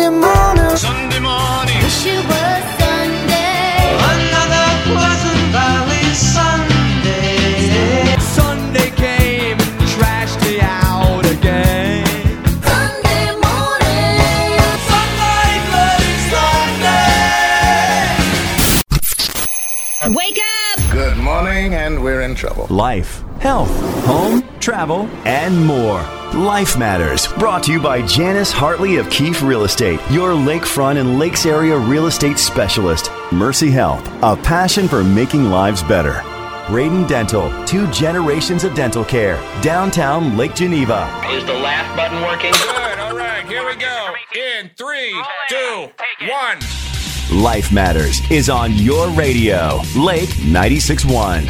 Sunday morning. Sunday morning. Wish it was Sunday. Another Pleasant Valley Sunday. Sunday came and trashed me out again. Sunday morning. Sunday, bloody Sunday. Wake up! Good morning, and we're in trouble. Life, health, home, travel, and more. Life Matters, brought to you by Janice Hartley of Keefe Real Estate, your lakefront and lakes area real estate specialist. Mercy Health, a passion for making lives better. Braden Dental, 2 generations of dental care. Downtown Lake Geneva. Is the laugh button working? Good, all right, here we go. In 3, 2, 1. Life Matters is on your radio. Lake 96.1.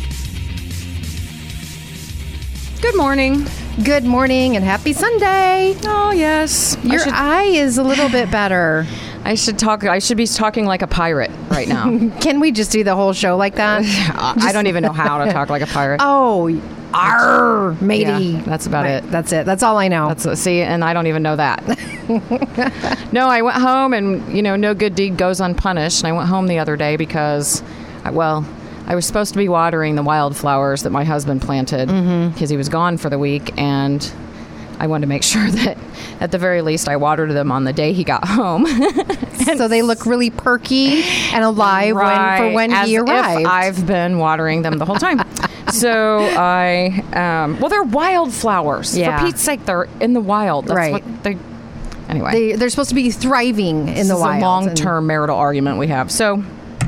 Good morning. Good morning and happy Sunday. Oh, yes. Your eye is a little bit better. I should be talking like a pirate right now. Can we just do the whole show like that? I don't even know how to talk like a pirate. Oh, arr, matey. Yeah, that's about it. That's it. That's all I know. See, and I don't even know that. No, I went home and, no good deed goes unpunished. And I went home the other day because, I was supposed to be watering the wildflowers that my husband planted because he was gone for the week, and I wanted to make sure that at the very least I watered them on the day he got home. So they look really perky and alive when he arrived. If I've been watering them the whole time. So they're wildflowers. Yeah. For Pete's sake, they're in the wild. That's right. what they. Anyway, They're supposed to be thriving in the wild. It's a long-term marital argument we have. So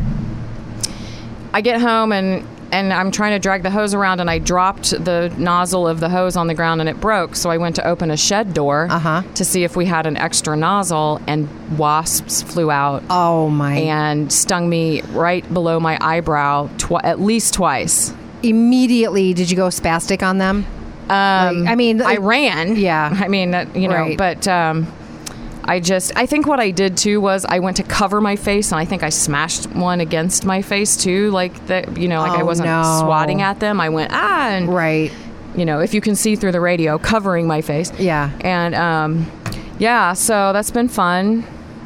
I get home and I'm trying to drag the hose around, and I dropped the nozzle of the hose on the ground and it broke. So I went to open a shed door to see if we had an extra nozzle, and wasps flew out. Oh my! And stung me right below my eyebrow at least twice. Immediately, did you go spastic on them? I ran. Yeah. Right. But I think what I did too was I went to cover my face, and I think I smashed one against my face too, I wasn't swatting at them. I went, and right. If you can see through the radio, covering my face. Yeah. And so that's been fun.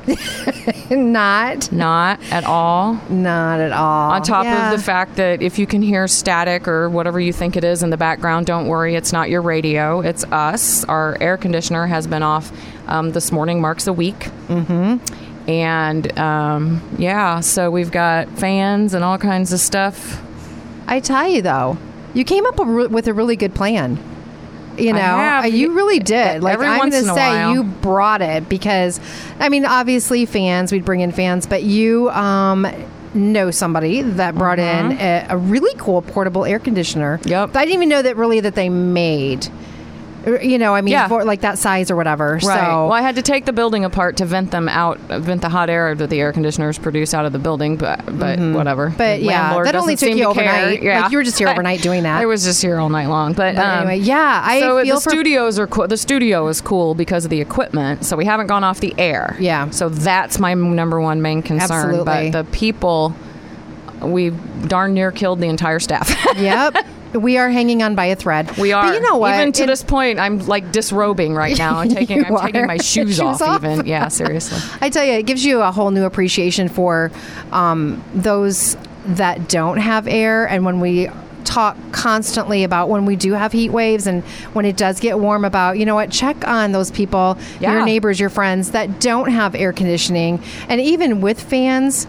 Not at all. Not at all. On top of the fact that if you can hear static or whatever you think it is in the background, don't worry, it's not your radio, it's us. Our air conditioner has been off this morning, marks a week. Mm-hmm. And so we've got fans and all kinds of stuff. I tell you though, you came up with a really good plan. You really did. Every I'm once going in to a say while. you brought it because, obviously fans, we'd bring in fans, but you know somebody that brought in a really cool portable air conditioner. Yep. I didn't even know that they made. For like that size or whatever. Right. So, well, I had to take the building apart to vent the hot air that the air conditioners produce out of the building, but whatever. But that only took you overnight. Yeah. Like you were just here overnight doing that. I was just here all night long. But anyway, I feel the studios are cool. The studio is cool because of the equipment. So we haven't gone off the air. Yeah. So that's my number one main concern. Absolutely. But the people, we darn near killed the entire staff. Yep. We are hanging on by a thread. We are. But you know what? Even to this point, I'm like disrobing right now. I'm taking my shoes off. Even. Yeah, seriously. I tell you, it gives you a whole new appreciation for those that don't have air. And when we talk constantly about when we do have heat waves and when it does get warm, about, check on those people, your neighbors, your friends that don't have air conditioning. And even with fans,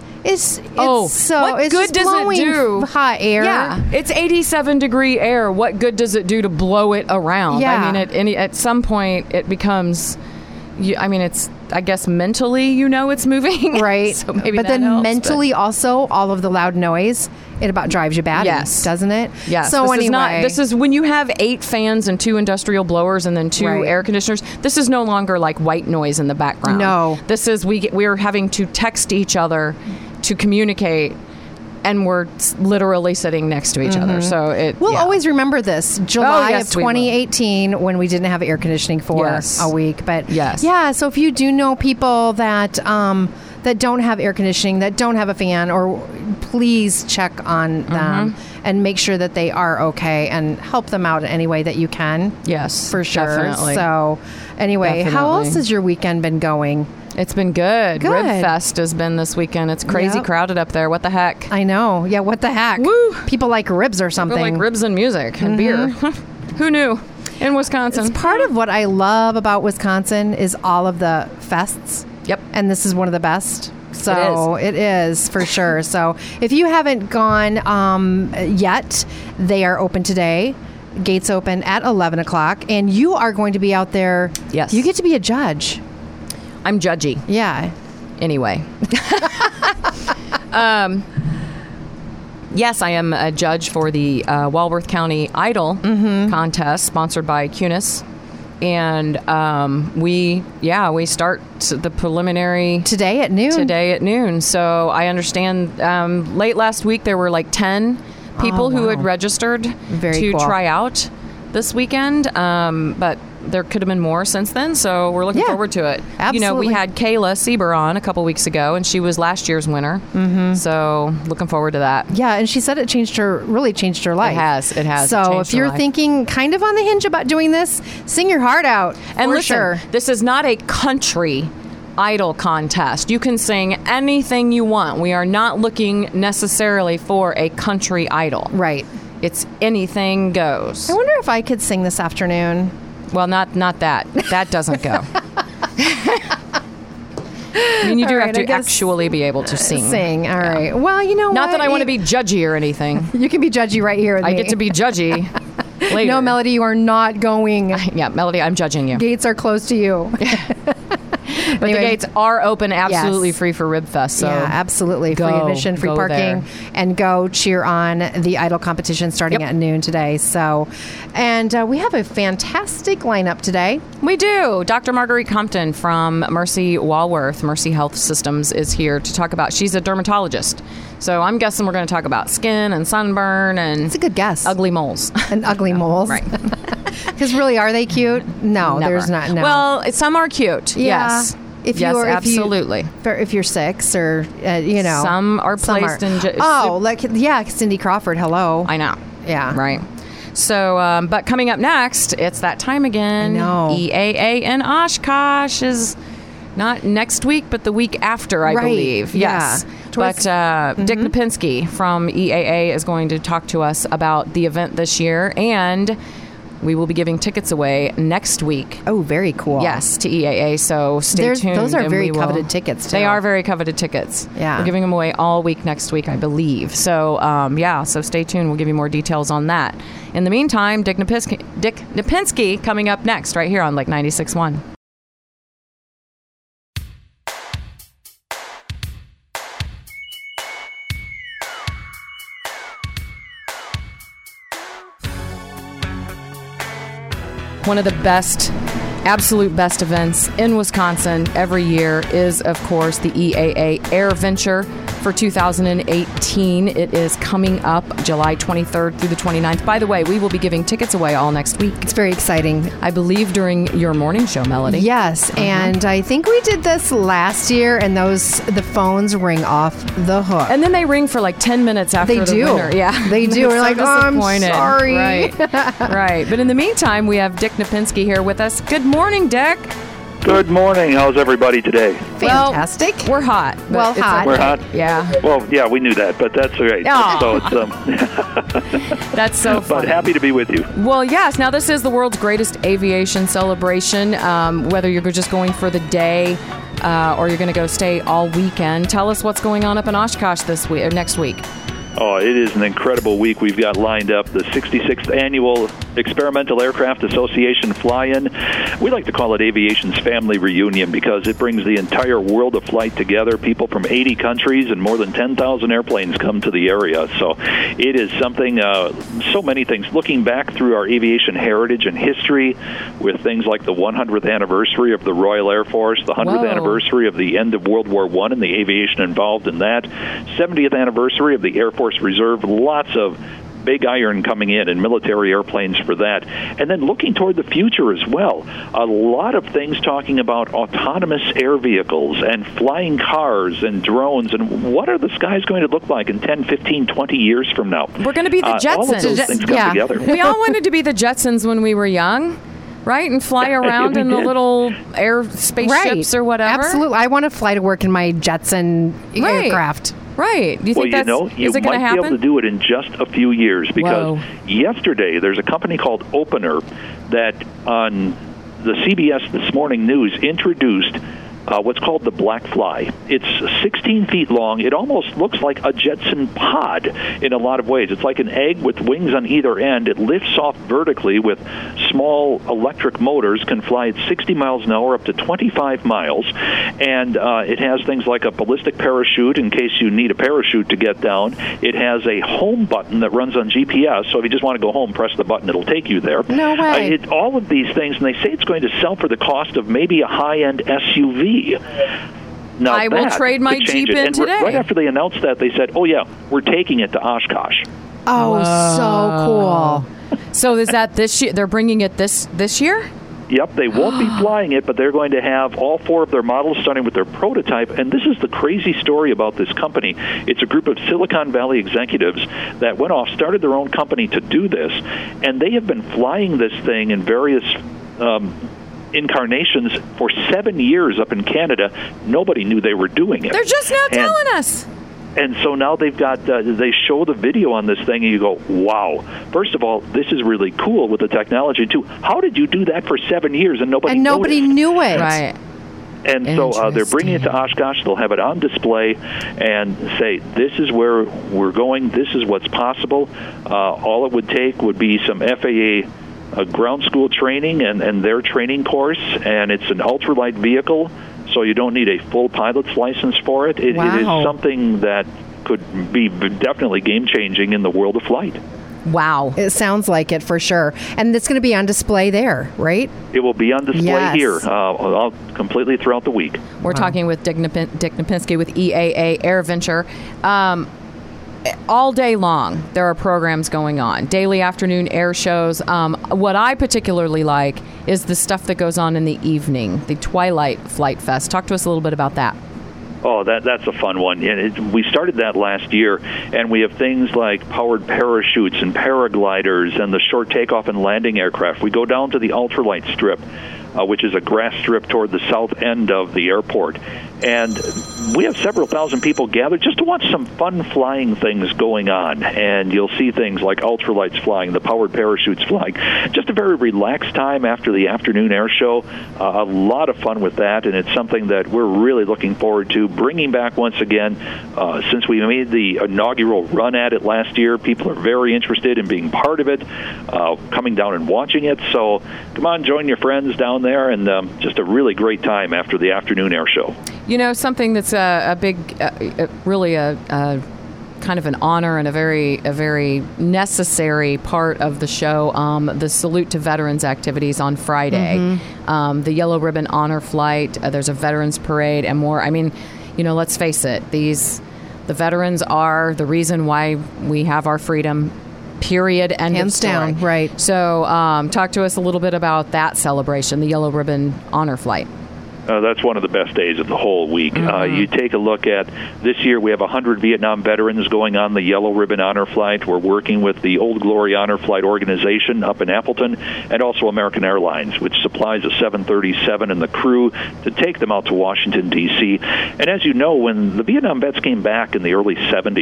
what good does it do? Hot air. Yeah, it's 87 degree air. What good does it do to blow it around? Yeah. At some point it becomes. It's. I guess mentally, it's moving. Right. So maybe but that then helps, mentally, also all of the loud noise, it about drives you batty. Yes. Doesn't it? Yes. So This is when you have 8 fans and 2 industrial blowers and then 2 air conditioners. This is no longer like white noise in the background. No. This is we're having to text each other to communicate, and we're literally sitting next to each other. So we'll always remember this July of we will. 2018 when we didn't have air conditioning for a week. But so if you do know people that that don't have air conditioning, that don't have a fan, or please check on them and make sure that they are okay and help them out in any way that you can. Yes, For sure. definitely. So anyway, how Definitely. else has your weekend been going? It's been good. Good. Rib Fest has been this weekend. It's crazy Yep. crowded up there. What the heck? I know. Yeah, what the heck? Woo. People like ribs or something. People like ribs and music and beer. Who knew? In Wisconsin. It's part of what I love about Wisconsin is all of the fests. Yep. And this is one of the best. So it is for sure. So if you haven't gone yet, they are open today. Gates open at 11 o'clock. And you are going to be out there. Yes. You get to be a judge. I'm judgy. Yeah. Anyway. Yes, I am a judge for the Walworth County Idol contest sponsored by CUNIS. And we start the preliminary Today at noon. today at noon. So I understand late last week there were like 10 people who had registered Very to cool. try out this weekend. But there could have been more since then. So we're looking Yeah, forward to it. You know, we absolutely. had Kayla Sieber on a couple weeks ago, and she was last year's winner. So looking forward to that. Yeah, and she said it really changed her life. It has. It So changed if her you're life. thinking kind of on the hinge about doing this, sing your heart out. And for listen, sure. this is not a country idol contest. You can sing anything you want. We are not looking necessarily for a country idol. Right. It's anything goes. I wonder if I could sing this afternoon. Well, not that. That doesn't go. I mean, you do All have right, I to guess- actually be able to sing. Sing. All right. Well, you know Not what? that I want to be judgy or anything. You can be judgy right here with I me. get to be judgy later. No, Melody, you are not going. Yeah, Melody, I'm judging you. Gates are closed to you. But the gates are open, absolutely Yes. free for Rib Fest. So yeah, absolutely. Free go- admission, free go parking, there. and go cheer on the Idol competition starting Yep. at noon today. So, and we have a fantastic lineup today. We do. Dr. Marguerite Compton from Mercy Walworth, Mercy Health Systems, is here to talk about. She's a dermatologist. So I'm guessing we're going to talk about skin and sunburn and It's a good guess. ugly moles. And ugly moles. Right. Because really, are they cute? No, Never. there's not. No. Well, some are cute. Yeah. Yes. If yes, you are, absolutely. if you're 6 or you know, Some are placed in Cindy Crawford. Hello. I know. Yeah. Right. So, but coming up next, it's that time again. I know. EAA in Oshkosh is not next week, but the week after, I Right. believe. Yes. Yeah. But Towards- Dick Lipinski from EAA is going to talk to us about the event this year, and we will be giving tickets away next week. Oh, very cool. Yes, to EAA. So stay tuned. Those are and very we will- coveted tickets, too. They are very coveted tickets. Yeah. We're giving them away all week next week, I believe. So, so stay tuned. We'll give you more details on that. In the meantime, Dick Lipinski coming up next right here on Lake 96.1. One of the best, absolute best events in Wisconsin every year is, of course, the EAA Air Venture for 2018. It is coming up July 23rd through the 29th. By the way, we will be giving tickets away all next week. It's very exciting. I believe during your morning show, Melody. Yes, and I think we did this last year, and the phones ring off the hook. And then they ring for like 10 minutes after They the do. winner. Yeah. They do. We're So like, "Oh, I'm disappointed." sorry. Right. Right. But in the meantime, we have Dick Lipinski here with us. Good morning, Dick. Good morning. How's everybody today? Fantastic. Well, we're hot. but Well, it's hot. We're hot. Yeah. Well, yeah, we knew that, but that's all right. Aw. So it's That's so but funny. happy to be with you. Well, yes. Now, this is the world's greatest aviation celebration. Whether you're just going for the day or you're going to go stay all weekend, tell us what's going on up in Oshkosh this week or next week. Oh, it is an incredible week we've got lined up. The 66th Annual Experimental Aircraft Association Fly-In. We like to call it Aviation's Family Reunion because it brings the entire world of flight together. People from 80 countries and more than 10,000 airplanes come to the area. So it is something, so many things. Looking back through our aviation heritage and history with things like the 100th anniversary of the Royal Air Force, the 100th Whoa. anniversary of the end of World War I and the aviation involved in that, 70th anniversary of the Air Force Reserve, lots of big iron coming in and military airplanes for that. And then looking toward the future as well. A lot of things talking about autonomous air vehicles and flying cars and drones. And what are the skies going to look like in 10, 15, 20 years from now? We're going to be the Jetsons. All of those things come together. We all wanted to be the Jetsons when we were young, right? And fly around in the little air spaceships or whatever. Absolutely. I want to fly to work in my Jetson aircraft. Right. Do you think you is it going to might happen? be able to do it in just a few years because yesterday there's a company called Opener that on the CBS This Morning News introduced what's called the Black Fly. It's 16 feet long. It almost looks like a Jetson pod in a lot of ways. It's like an egg with wings on either end. It lifts off vertically with small electric motors, can fly at 60 miles an hour up to 25 miles, and it has things like a ballistic parachute in case you need a parachute to get down. It has a home button that runs on GPS, so if you just want to go home, press the button, it'll take you there. No way. All of these things, and they say it's going to sell for the cost of maybe a high-end SUV. Now I will trade my Jeep in today. Right after they announced that, they said, "Oh yeah, we're taking it to Oshkosh." Oh, so cool! So is that this year? They're bringing it this year? Yep, they won't be flying it, but they're going to have all 4 of their models starting with their prototype. And this is the crazy story about this company. It's a group of Silicon Valley executives that went off, started their own company to do this, and they have been flying this thing in various incarnations for 7 years up in Canada. Nobody knew they were doing it. They're just now telling us. And so now they've got, they show the video on this thing, and you go, wow. First of all, this is really cool with the technology, too. How did you do that for 7 years and nobody noticed? knew it? Right. And so they're bringing it to Oshkosh. They'll have it on display and say, this is where we're going. This is what's possible. All it would take would be some FAA ground school training and their training course, and it's an ultralight vehicle, so you don't need a full pilot's license for it. It is something that could be definitely game-changing in the world of flight. Wow. It sounds like it for sure. And it's going to be on display there, right? It will be on display here completely throughout the week. We're talking with Dick Napinski with EAA AirVenture. All day long, there are programs going on, daily afternoon air shows. What I particularly like is the stuff that goes on in the evening, the Twilight Flight Fest. Talk to us a little bit about that. Oh, that's a fun one. We started that last year, and we have things like powered parachutes and paragliders and the short takeoff and landing aircraft. We go down to the ultralight strip, which is a grass strip toward the south end of the airport. And we have several thousand people gathered just to watch some fun flying things going on. And you'll see things like ultralights flying, the powered parachutes flying. Just a very relaxed time after the afternoon air show. A lot of fun with that, and it's something that we're really looking forward to bringing back once again. Since we made the inaugural run at it last year, people are very interested in being part of it, coming down and watching it. So come on, join your friends down there, and just a really great time after the afternoon air show. You know, something that's a big, really a kind of an honor and a very necessary part of the show, the Salute to Veterans activities on Friday, the Yellow Ribbon Honor Flight, there's a Veterans Parade and more. I mean, you know, let's face it, the veterans are the reason why we have our freedom, period, end of story. Hands down, right. So talk to us a little bit about that celebration, the Yellow Ribbon Honor Flight. That's one of the best days of the whole week. You take a look at this year, we have 100 Vietnam veterans going on the Yellow Ribbon Honor Flight. We're working with the Old Glory Honor Flight organization up in Appleton, and also American Airlines, which supplies a 737 and the crew to take them out to Washington, D.C. And as you know, when the Vietnam vets came back in the early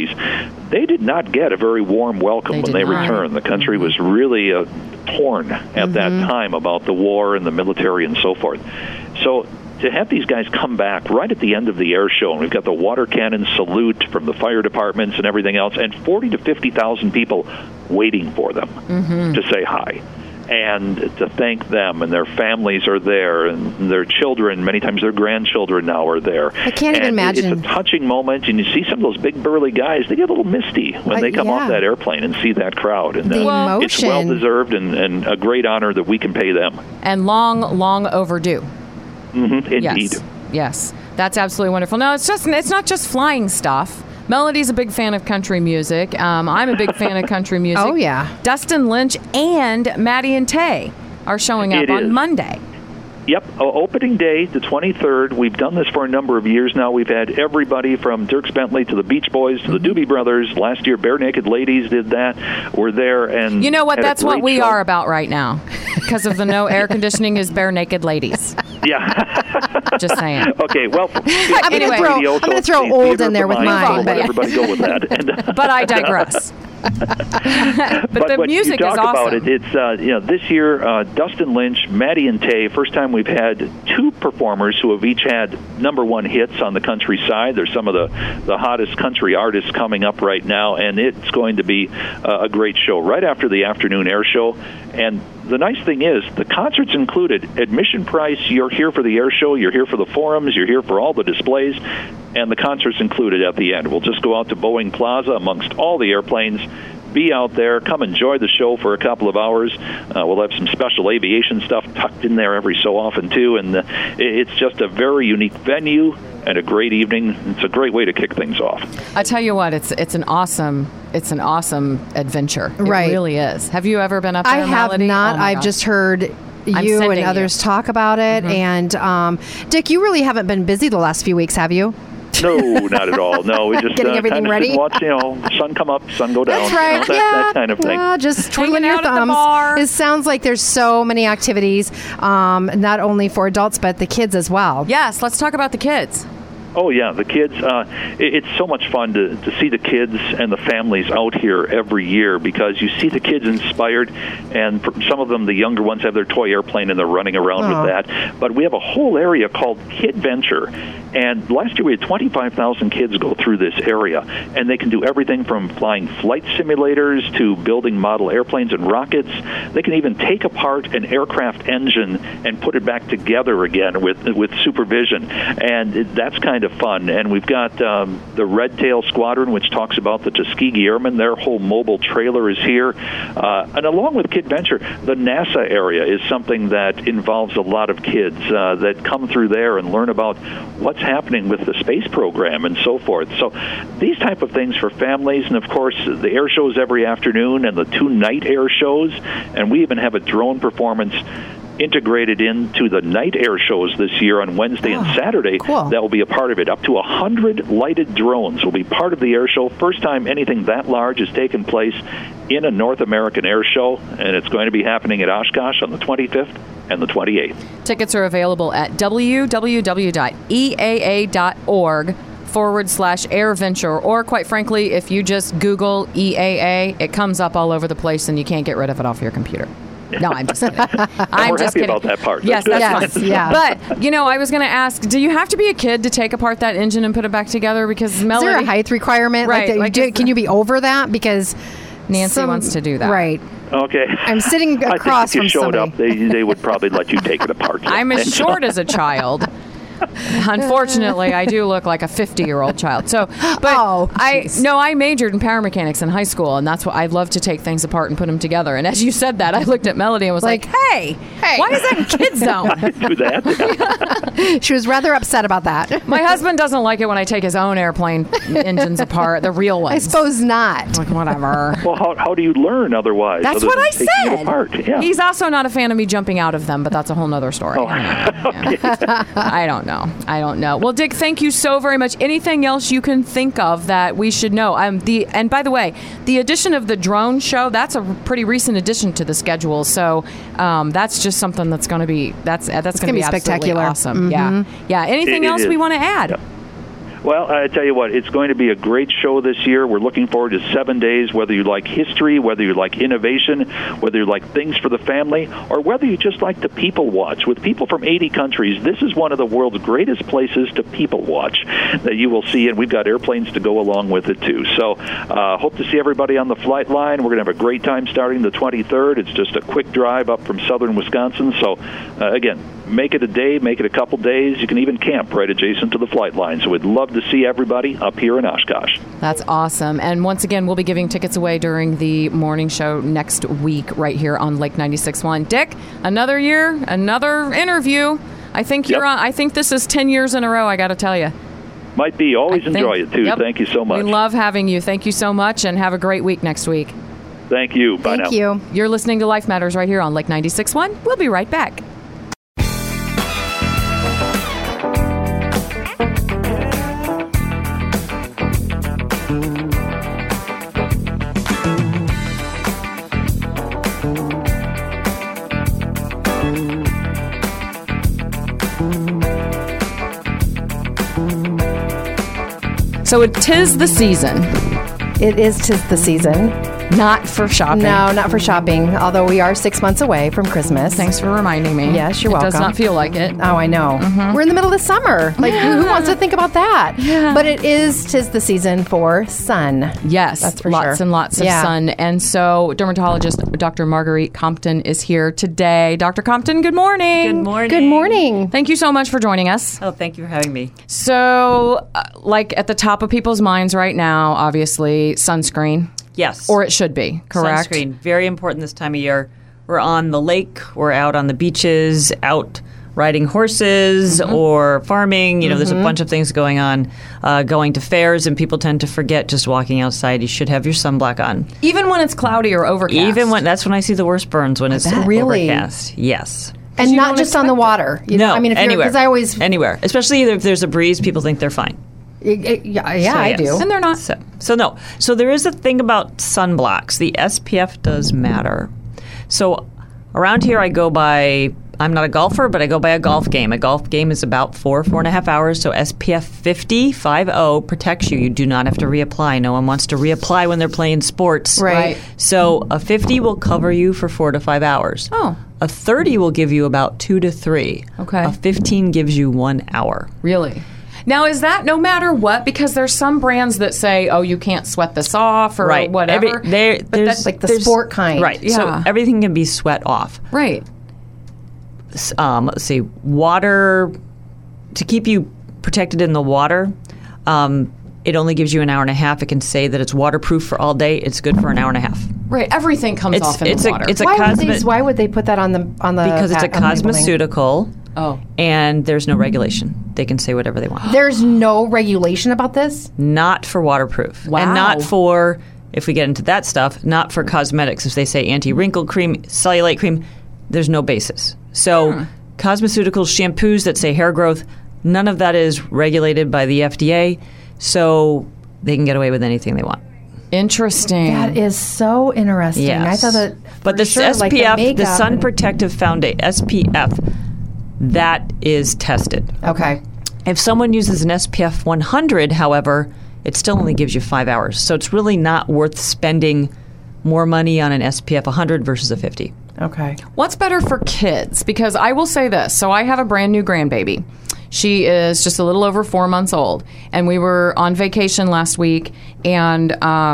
70s, they did not get a very warm welcome when they returned. The country was really torn at that time about the war and the military and so forth. So to have these guys come back right at the end of the air show, and we've got the water cannon salute from the fire departments and everything else, and 40 to 50,000 people waiting for them to say hi and to thank them, and their families are there, and their children, many times their grandchildren now are there. I can't even imagine. It's a touching moment, and you see some of those big burly guys, they get a little misty when they come off that airplane and see that crowd. And the emotion. It's well-deserved and a great honor that we can pay them. And long overdue. Indeed. Yes, that's absolutely wonderful. No, it's not just flying stuff. Melody's a big fan of country music. I'm a big fan of country music. Oh, yeah. Dustin Lynch and Maddie and Tay are showing up It on is. Monday. Yep, opening day, the 23rd. We've done this for a number of years now. We've had everybody from Dierks Bentley to the Beach Boys to the Doobie Brothers. Last year, Bare Naked Ladies did that. We're there, and You know what? had a That's what great we show. are about right now. Because of the no air conditioning is Bare Naked Ladies. Yeah. Just saying. Okay, well, I'm Anyway. going to throw old in there with mine. We'll let But everybody go with that. And, But I digress. but the what music you is talk awesome. about it's this year Dustin Lynch, Maddie and Tay. First time we've had two performers who have each had #1 hits on the country side. There's some of the hottest country artists coming up right now, and it's going to be a great show right after the afternoon air show. And the nice thing is the concert's included. Admission price, you're here for the air show, you're here for the forums, you're here for all the displays, and the concert's included at the end. We'll just go out to Boeing Plaza amongst all the airplanes, be out there, come enjoy the show for a couple of hours. We'll have some special aviation stuff tucked in there every so often, too, and it's just a very unique venue and a great evening. It's a great way to kick things off. I tell you what, it's an awesome adventure. Right. It really is. Have you ever been up there, I have Melody? not. Oh my I've gosh. just heard I'm you sending and others you. talk about it. And Dick, you really haven't been busy the last few weeks, have you? No, not at all. No, we just Getting everything kind of ready? Watch, sun come up, sun go down. That's right. That kind of thing. Yeah, just twiddling Hanging your out at the thumbs. bar. It sounds like there's so many activities, not only for adults but the kids as well. Yes, let's talk about the kids. Oh, yeah, the kids. It's so much fun to see the kids and the families out here every year because you see the kids inspired, and some of them, the younger ones, have their toy airplane and they're running around with that. But we have a whole area called Kid Venture, and last year we had 25,000 kids go through this area, and they can do everything from flying flight simulators to building model airplanes and rockets. They can even take apart an aircraft engine and put it back together again with supervision, and that's kind of fun. And we've got the Red Tail Squadron, which talks about the Tuskegee Airmen. Their whole mobile trailer is here. And along with Kid Venture, the NASA area is something that involves a lot of kids that come through there and learn about what's happening with the space program and so forth. So these type of things for families, and of course the air shows every afternoon and the 2 night air shows, and we even have a drone performance integrated into the night air shows this year on Wednesday and Saturday. Cool. That will be a part of it. Up to 100 lighted drones will be part of the air show. First time anything that large has taken place in a North American air show, and it's going to be happening at Oshkosh on the 25th and the 28th. Tickets are available at www.eaa.org/airventure, or quite frankly, if you just Google EAA, it comes up all over the place and you can't get rid of it off your computer. No, I'm just kidding. I'm We're just happy kidding. about that part. Yes, That's that's good. fine. Yeah. But, I was going to ask, do you have to be a kid to take apart that engine and put it back together? Because Is Melody... there a height requirement? Right, like can you be over that? Because Nancy wants to do that. Right. Okay. I'm sitting across I think if you from showed somebody. up, they would probably let you take it apart. I'm as short as a child. Unfortunately, I do look like a 50-year-old child. So, but I majored in power mechanics in high school, and that's what I love to take things apart and put them together. And as you said that, I looked at Melody and was like, "Hey, why is that in Kids Zone?" do that. She was rather upset about that. My husband doesn't like it when I take his own airplane engines apart, the real ones. I suppose not. Like, whatever. Well, how do you learn otherwise? That's other what than I taking said. It apart? Yeah. He's also not a fan of me jumping out of them, but that's a whole nother story. I don't know. Well, Dick, thank you so very much. Anything else you can think of that we should know? And by the way, the addition of the drone show, that's a pretty recent addition to the schedule. So that's just something that's going to be that's going to be absolutely spectacular. awesome. Mm-hmm. Yeah. Anything else we want to add? Yep. Well, I tell you what, it's going to be a great show this year. We're looking forward to 7 days, whether you like history, whether you like innovation, whether you like things for the family, or whether you just like to people watch. With people from 80 countries, this is one of the world's greatest places to people watch that you will see, and we've got airplanes to go along with it, too. So hope to see everybody on the flight line. We're going to have a great time starting the 23rd. It's just a quick drive up from southern Wisconsin. So, again, make it a day, make it a couple days. You can even camp right adjacent to the flight line. So we'd love to see everybody up here in Oshkosh. That's awesome. And once again, we'll be giving tickets away during the morning show next week right here on Lake 96.1. Dick, another year, another interview. I think you're on. I think this is 10 years in a row, I got to tell you. Might be. Always I think- enjoy it, too. Yep. Thank you so much. We love having you. Thank you so much, and have a great week next week. Thank you. Bye now. Thank you. You're listening to Life Matters right here on Lake 96.1. We'll be right back. So it 'tis the season, It is 'tis the season. not for shopping. No, not for shopping, although we are 6 months away from Christmas. Thanks for reminding me. Yes, you're It does welcome. not feel like it. Oh, I know. We're in the middle of the summer. Like, who wants to think about that? Yeah. But it is 'tis the season for sun. Yes, That's for lots sure. and lots of Yeah. sun. And so dermatologist Dr. Marguerite Compton is here today. Dr. Compton, good morning. Good morning. Good morning. Thank you so much for joining us. Oh, thank you for having me. So, like at the top of people's minds right now, obviously, sunscreen. Yes. Or it should be, correct? Sunscreen. Very important this time of year. We're on the lake, we're out on the beaches, out riding horses or farming. You know, there's a bunch of things going on, going to fairs, and people tend to forget just walking outside. You should have your sunblock on. Even when it's cloudy or overcast. Even when, that's when I see the worst burns, when it's Really? overcast. Yes. And you not don't just on the expect water. You No, know, I mean, if anywhere. because I always, Anywhere. Especially if there's a breeze, people think they're fine. yeah, So, I yes. do. And they're not. So no. So there is a thing about sunblocks. The SPF does matter. So around here, I go by. I'm not a golfer, but I go by a golf game. A golf game is about 4.5 hours. So SPF 50 protects you. You do not have to reapply. No one wants to reapply when they're playing sports. Right. So a 50 will cover you for 4 to 5 hours. Oh. A 30 will give you about 2 to 3. Okay. A 15 gives you 1 hour. Really? Now, is that no matter what? Because there's some brands that say, oh, you can't swet this off or Right. whatever. There's that's like the there's- sport kind. Right. Yeah. So everything can be sweat off. Right. Let's see, water, to keep you protected in the water, it only gives you an hour and a half. It can say that it's waterproof for all day. It's good for an hour and a half. Right. Everything comes off in the water. It's a Why would they put that on the because it's a on the labeling? cosmeceutical. Oh. And there's no regulation. They can say whatever they want. There's no regulation about this. Not for waterproof. Wow. And not for, if we get into that stuff, not for cosmetics. If they say anti-wrinkle cream, cellulite cream, there's no basis. So cosmeceuticals, shampoos that say hair growth, none of that is regulated by the FDA. So they can get away with anything they want. Interesting. That is so interesting. Yes. I thought that. But the for sure, SPF, like the makeup Sun and- Protective Foundation, SPF, that is tested. Okay. If someone uses an SPF 100, however, it still only gives you 5 hours. So it's really not worth spending more money on an SPF 100 versus a 50. Okay. What's better for kids? Because I will say this. So I have a brand new grandbaby. She is just a little over 4 months old. And we were on vacation last week, and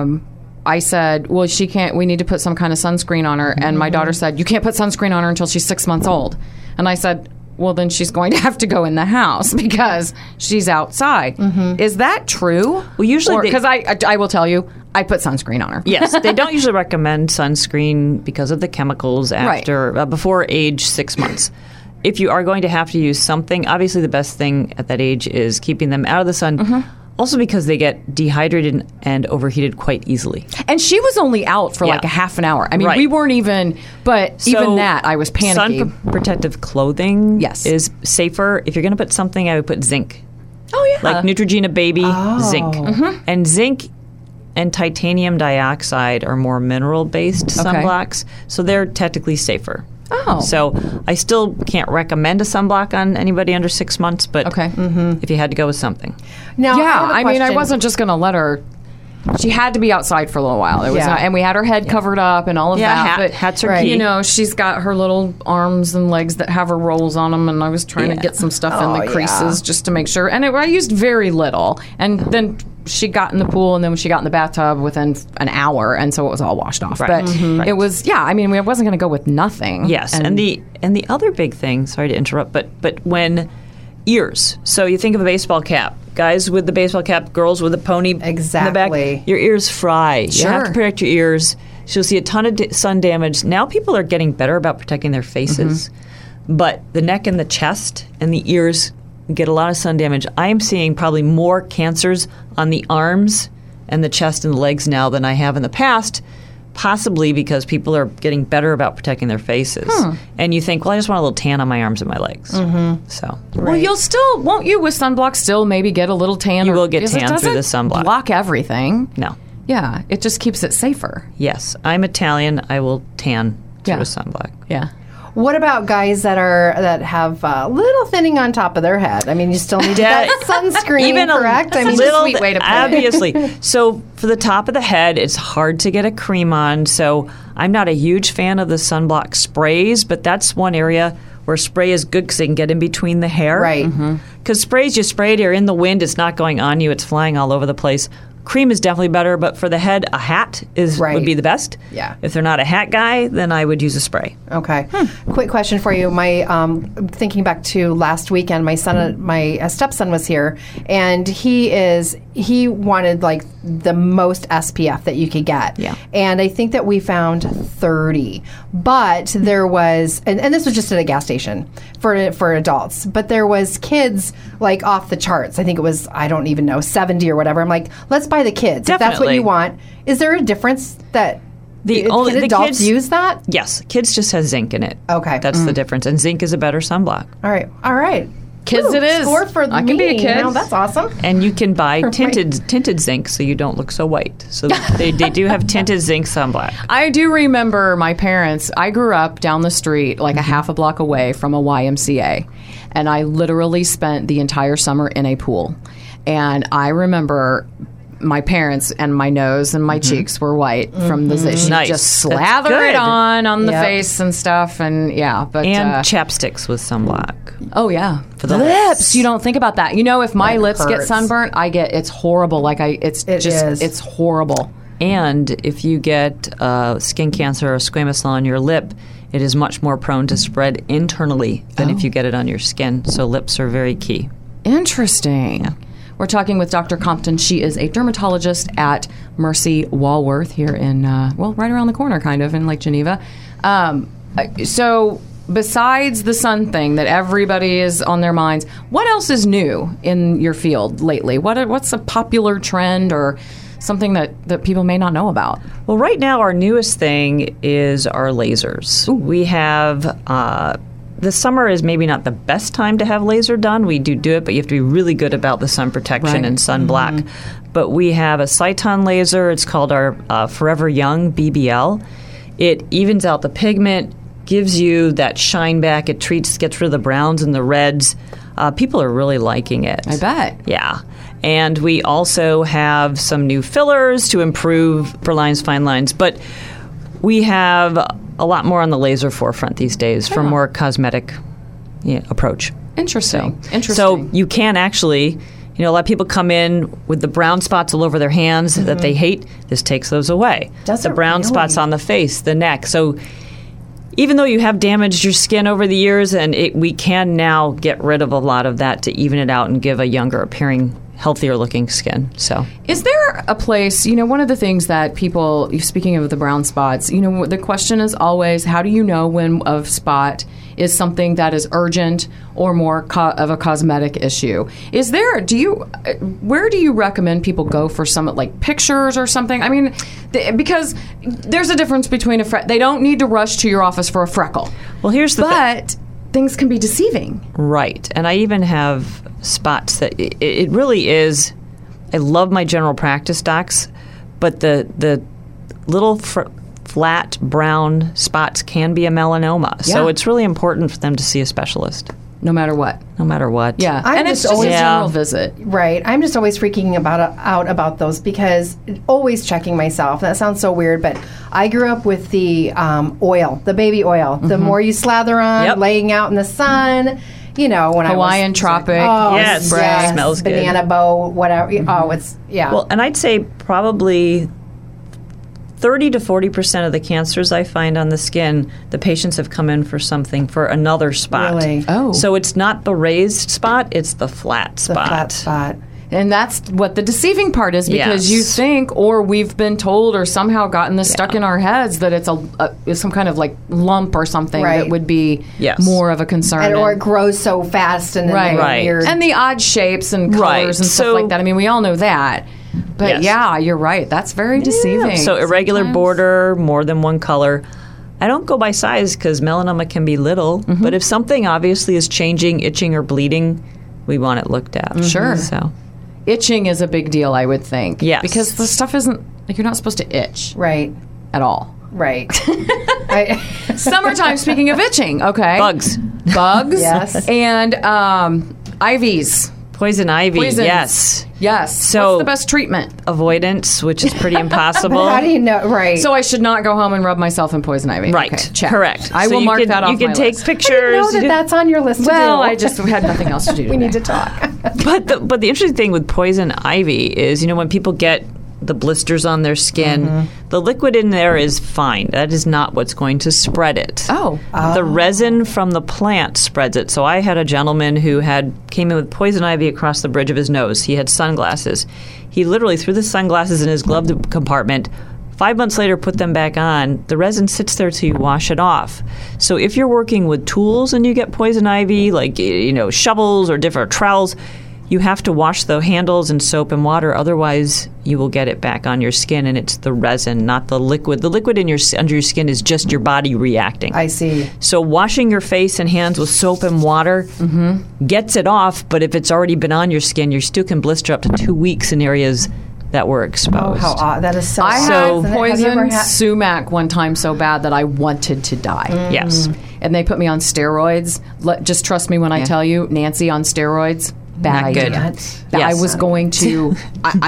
I said, well, we need to put some kind of sunscreen on her. And my daughter said, you can't put sunscreen on her until she's 6 months old. And I said, well, then she's going to have to go in the house because she's outside. Is that true? Well, usually because I will tell you, I put sunscreen on her. Yes, they don't usually recommend sunscreen because of the chemicals after before age 6 months. If you are going to have to use something, obviously the best thing at that age is keeping them out of the sun. Also because they get dehydrated and overheated quite easily. And she was only out for like a half an hour. I mean, we weren't even, but even that, I was panicky. Sun protective clothing Yes. is safer. If you're going to put something, I would put zinc. Oh, yeah. Like Neutrogena Baby, zinc. And zinc and titanium dioxide are more mineral-based sunblocks, so they're technically safer. Oh. So I still can't recommend a sunblock on anybody under 6 months, but if you had to go with something. Now, Yeah, have a I mean, I question. wasn't just going to let her. She had to be outside for a little while. It was, Yeah. and we had her head covered up and all of Yeah, that. But hats are key. You know, she's got her little arms and legs that have her rolls on them, and I was trying to get some stuff in the creases just to make sure. And I used very little, and then she got in the pool, and then when she got in the bathtub within an hour, and so it was all washed off. Right. But it was, I mean, I wasn't going to go with nothing. Yes, and the other big thing, sorry to interrupt, but when ears. So you think of a baseball cap. Guys with the baseball cap, girls with the pony in the Exactly. back. Your ears fry. You have to Sure. protect your ears. So you'll see a ton of sun damage. Now people are getting better about protecting their faces, but the neck and the chest and the ears get a lot of sun damage. I am seeing probably more cancers on the arms and the chest and the legs now than I have in the past, possibly because people are getting better about protecting their faces. And you think, well, I just want a little tan on my arms and my legs. So Well, won't you with sunblock still maybe get a little tan? You or- will get because it tan through the doesn't sunblock. block everything. no. Yeah, it just keeps it safer. Yes, I'm Italian. I will tan through Yeah. a sunblock. Yeah. What about guys that have little thinning on top of their head? I mean, you still need that sunscreen, correct? I mean, a sweet way to put it. obviously. So for the top of the head, it's hard to get a cream on. So I'm not a huge fan of the sunblock sprays, but that's one area where spray is good because they can get in between the hair. Right. Because sprays, you spray it, you're in the wind, it's not going on you, it's flying all over the place. Cream is definitely better, but for the head, a hat would be the best. Yeah. If they're not a hat guy, then I would use a spray. Okay. Quick question for you. My thinking back to last weekend, my stepson was here, and he wanted like the most SPF that you could get. Yeah. And I think that we found 30, but there was, and this was just at a gas station for adults, but there was kids like off the charts. I think it was, I don't even know, 70 or whatever. I'm like, let's buy the kids. If that's what Definitely. you want. Is there a difference that The only- can the adults kids- use that? Yes, kids just has zinc in it. Okay. That's the difference. And zinc is a better sunblock. All right. Kids Woo, it is. Score for I can be a me. kid. No, that's awesome. And you can buy tinted zinc so you don't look so white. So they do have tinted zinc sunblock. I do remember my parents. I grew up down the street, like a half a block away from a YMCA, and I literally spent the entire summer in a pool. And I remember my parents and my nose and my cheeks were white from the she'd Nice. just That's slather good. it on the Yep. face and stuff, and but And chapsticks with sunblock. oh yeah, For the lips. You don't think about that. You know, if my That lips get hurts. sunburnt, it's horrible. It's horrible. And if you get skin cancer or squamous cell on your lip, it is much more prone to spread internally than if you get it on your skin. So lips are very key. Interesting. We're talking with Dr. Compton. She is a dermatologist at Mercy Walworth here in, right around the corner, kind of, in Lake Geneva. So besides the sun thing that everybody is on their minds, what else is new in your field lately? What's a popular trend or something that people may not know about? Well, right now our newest thing is our lasers. We have the summer is maybe not the best time to have laser done. We do it, but you have to be really good about the sun protection and sunblock. But we have a Cyton laser. It's called our Forever Young BBL. It evens out the pigment, gives you that shine back. It gets rid of the browns and the reds. People are really liking it. I bet. Yeah. And we also have some new fillers to improve for lines, fine lines. But we have a lot more on the laser forefront these days for more cosmetic approach. Interesting. So you can actually, a lot of people come in with the brown spots all over their hands that they hate. This takes those away. Does the it brown really? spots on the face, the neck. So even though you have damaged your skin over the years, we can now get rid of a lot of that to even it out and give a younger appearing, healthier looking skin. So is there a place, one of the things that people, speaking of the brown spots, the question is always, how do you know when a spot is something that is urgent or more of a cosmetic issue? Where do you recommend people go for some, like pictures or something? I mean, because there's a difference between they don't need to rush to your office for a freckle. Well, here's the But things can be deceiving. Right. And I even have spots that it really is. I love my general practice docs, but the little flat brown spots can be a melanoma. So Yeah. it's really important for them to see a specialist. No matter what. No matter what. Yeah. I'm and it's just just a always- general visit. Right. I'm just always freaking out about those because always checking myself. That sounds so weird, but I grew up with the oil, the baby oil. The more you slather on, Yep. laying out in the sun, when Hawaiian I was tropic. Oh, Yes. yes. Smells good. Banana bow, whatever. Oh, it's Well, and I'd say probably 30 to 40% of the cancers I find on the skin, the patients have come in for something for another spot. Really? Oh. So it's not the raised spot, it's the flat the spot. flat spot. And that's what the deceiving part is, because Yes. you think, or we've been told, or somehow gotten this stuck in our heads that it's it's some kind of like lump or something Right. that would be Yes. more of a concern. And, or it grows so fast and then Right. they're Right. weird. And the odd shapes and colors Right. and stuff So- like that. I mean, we all know that. But Yes. yeah, you're right. That's very deceiving. So irregular sometimes. border, more than one color. I don't go by size because melanoma can be little. Mm-hmm. But if something obviously is changing, itching, or bleeding, we want it looked at. Sure. So Itching is a big deal, I would think. Yes. Because the stuff isn't, like, you're not supposed to itch right. at all. Right. Summertime, speaking of itching, okay. bugs, Bugs. Yes. And IVs. poison ivy. Poisons. Yes. Yes. So- What's the best treatment? Avoidance, which is pretty impossible. How do you know? Right. So I should not go home and rub myself in poison ivy. Right. Okay, check. Correct. I So will you mark can- that off You can my take list. pictures. know you that do- that's on your list Well, to do. I just had nothing else to do. we need today. to talk. But the interesting thing with poison ivy is, you know, when people get the blisters on their skin, the liquid in there is fine. That is not what's going to spread it. Oh. The resin from the plant spreads it. So I had a gentleman who came in with poison ivy across the bridge of his nose. He had sunglasses. He literally threw the sunglasses in his glove compartment. 5 months later, put them back on. The resin sits there till you wash it off. So if you're working with tools and you get poison ivy, like, you know, shovels or different trowels, you have to wash the handles in soap and water. Otherwise, you will get it back on your skin, and it's the resin, not the liquid. The liquid in under your skin is just your body reacting. I see. So washing your face and hands with soap and water gets it off, but if it's already been on your skin, you still can blister up to 2 weeks in areas that were exposed. Oh, how odd. That is so I odd. had Isn't it? Have you poison ever had- sumac one time so bad that I wanted to die. Yes. And they put me on steroids. Just trust me when I tell you, Nancy on steroids, bad Not idea. good. That I Yes. was going to,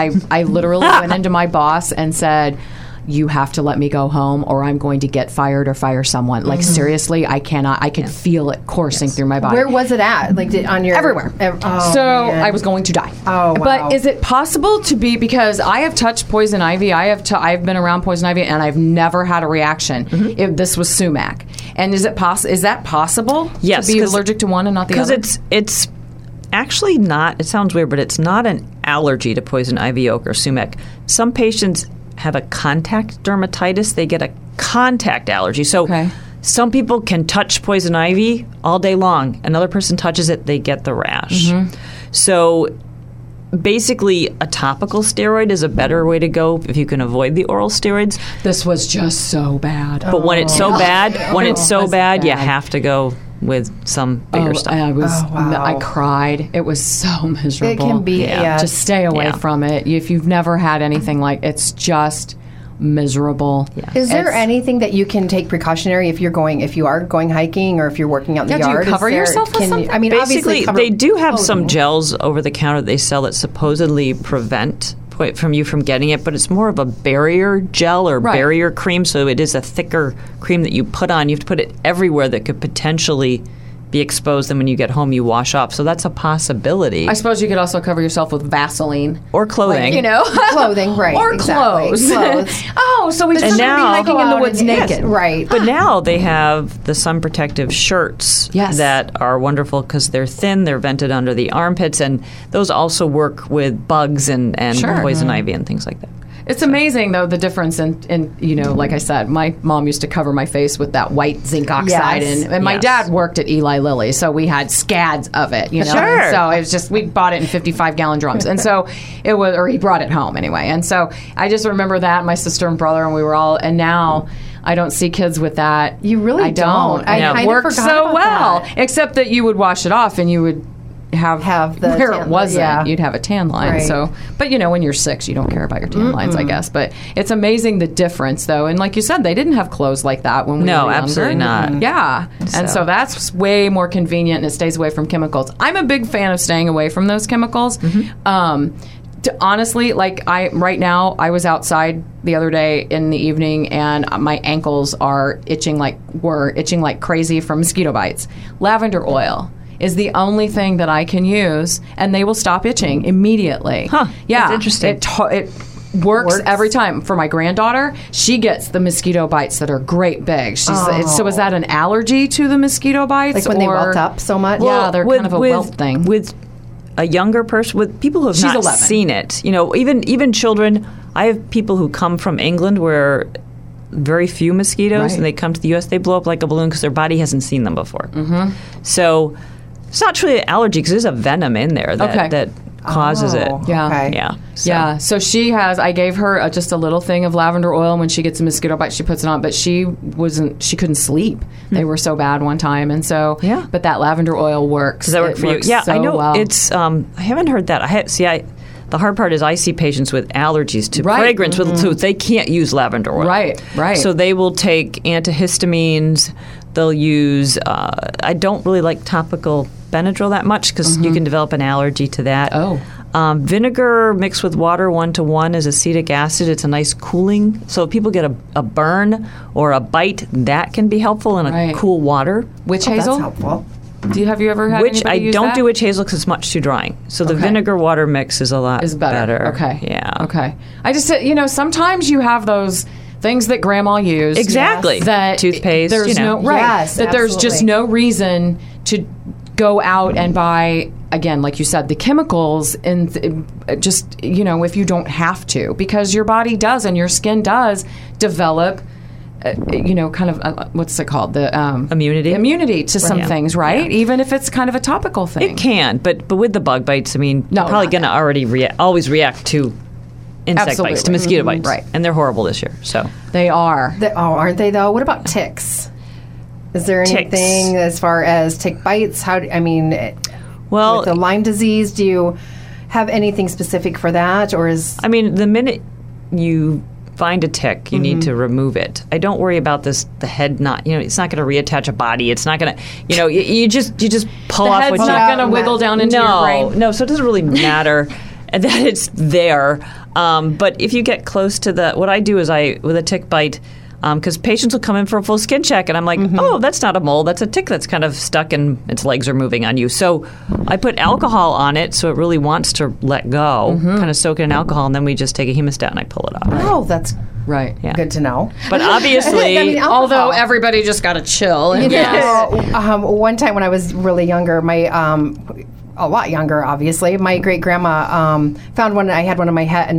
I literally went into my boss and said, you have to let me go home or I'm going to get fired or fire someone. Like, seriously, I cannot. I could feel it coursing through my body. Where was it at? Like on your Everywhere. Oh, So man. I was going to die. Oh, wow. But is it possible to be, because I have touched poison ivy, I've been around poison ivy, and I've never had a reaction. If this was sumac, and is that possible? Yes, to be 'cause- allergic to one and not the other. Because it's actually not, it sounds weird, but it's not an allergy to poison ivy oak or sumac. Some patients have a contact dermatitis. They get a contact allergy. So Okay. some people can touch poison ivy all day long. Another person touches it, they get the rash. So basically, a topical steroid is a better way to go if you can avoid the oral steroids. This was just so bad. But when it's so bad, That's you bad. have to go with some bigger stuff. I was. wow. I cried. It was so miserable. It can be. Yeah. Just stay away Yeah. from it. If you've never had anything like, it's just miserable. Yeah. Is there anything that you can take precautionary if you are going hiking or if you're working out in the Yeah, do you yard? cover Is there- yourself with can you- something? I mean, Basically, obviously, cover they do have some clothing. gels over the counter they sell that supposedly prevent from you from getting it, but it's more of a barrier gel or Right. barrier cream, so it is a thicker cream that you put on. You have to put it everywhere that could potentially be exposed, and when you get home you wash off. So that's a possibility. I suppose you could also cover yourself with Vaseline. Or clothing. You know, Clothing, right? or exactly. clothes. Oh, so we just And shouldn't now- be hiking in the Go out woods and- yes, naked, right? But now they have the sun protective shirts Yes. that are wonderful because they're thin, they're vented under the armpits, and those also work with bugs and Sure. poison ivy and things like that. It's amazing, though, the difference in you know, like I said, my mom used to cover my face with that white zinc oxide, Yes. and my Yes. dad worked at Eli Lilly, so we had scads of it, you know. Sure. And so it was just, we bought it in 55-gallon drums, and so it was, or he brought it home anyway. And so I just remember that, my sister and brother, and we were all, and now I don't see kids with that. You really I don't. don't. I And kind it of worked forgot so about well, that. except that you would wash it off, and you would have the where tan- it wasn't. yeah. You'd have a tan line. Right. So, but you know, when you're 6, you don't care about your tan lines, I guess. But it's amazing the difference, though. And like you said, they didn't have clothes like that when we No, were younger. absolutely not. Yeah, and so that's way more convenient, and it stays away from chemicals. I'm a big fan of staying away from those chemicals. Honestly, like right now, I was outside the other day in the evening, and my ankles were itching like crazy from mosquito bites. Lavender oil is the only thing that I can use, and they will stop itching immediately. Huh, Yeah, that's interesting. It works every time. For my granddaughter, she gets the mosquito bites that are great big. So is that an allergy to the mosquito bites? Like when they or- welt up so much? Yeah, they're kind of a welt thing. With a younger person, with people who have She's not 11. seen it. Even children. I have people who come from England where very few mosquitoes, Right. and they come to the U.S. They blow up like a balloon because their body hasn't seen them before. Mm-hmm. So it's not truly an allergy because there's a venom in there that causes it. Yeah. Okay. Yeah. So. Yeah, so I gave her just a little thing of lavender oil, and when she gets a mosquito bite, she puts it on, but she couldn't sleep. They were so bad one time, and so, Yeah. but that lavender oil works. Does that work It for you? works Yeah, so I know. well. It's. I haven't heard that. The hard part is I see patients with allergies to Right. fragrance with tooth. They can't use lavender oil. Right. So they will take antihistamines. They'll use. I don't really like topical Benadryl that much because you can develop an allergy to that. Oh. Vinegar mixed with water 1-to-1 is acetic acid. It's a nice cooling. So if people get a burn or a bite, that can be helpful in a Right. cool water. Witch That's hazel? helpful. Have you ever had Which I anybody use don't that? do witch hazel because it's much too drying. So the Okay. vinegar water mix is a lot Is better. Okay. Yeah. Okay. I just said, sometimes you have those things that grandma used. Exactly. That Toothpaste, There's no right. Yes, that there's just absolutely. no reason to go out and buy, again, like you said, the chemicals and just if you don't have to, because your body does and your skin does develop. Kind of what's it called? The immunity to some Yeah. things, right? Yeah. Even if it's kind of a topical thing. It can, but with the bug bites, I mean, No, you're probably not going to already always react to insect bites, to Absolutely. mosquito bites. Right. And they're horrible this year. So They are. Aren't they though? What about ticks? Is there Ticks. anything as far as tick bites? well, with the Lyme disease, do you have anything specific for that, or is I mean, the minute you find a tick, you Mm-hmm. need to remove it. I don't worry about the head not, it's not going to reattach a body. It's not going to, you just pull The off head's what you not going to wiggle down into your brain. No, so it doesn't really matter that it's there. But if you get close to what I do is with a tick bite, because patients will come in for a full skin check, and I'm like, oh, that's not a mole, that's a tick that's kind of stuck and its legs are moving on you. So I put alcohol on it so it really wants to let go, kind of soak it in alcohol, and then we just take a hemostat and I pull it off. oh, that's Right. Yeah. good to know. But obviously, I mean, alcohol. Although everybody just got to chill. And One time when I was really younger, a lot younger, obviously, my great grandma found one. I had one in my head,